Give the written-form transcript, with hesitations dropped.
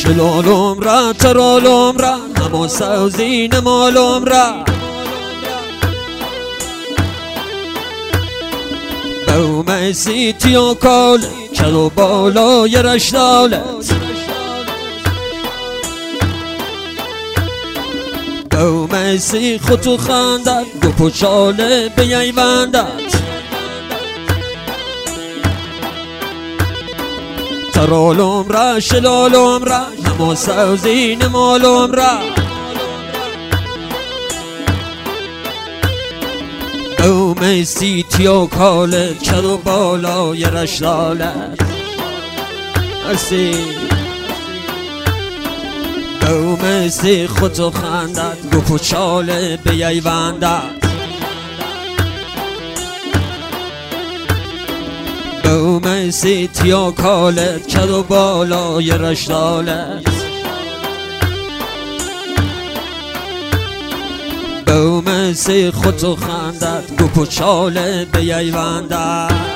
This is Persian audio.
شلالم را ترالم را نما سوزی نمالم را بوم سیتی و کال چلو بالای رشدالت بوم سی خطو خندد دو پوچاله بیایوندد ترالم را شلالم را نما سوزی نمالم را بوم سیتی و کال چلو بالای رشدالت بوم سی خطو خندد دو پوچاله بیایوندد بوم سیتی و کالت چلو بالای رشدالت بوم سی خطو خندد دو پوچاله بیایوندد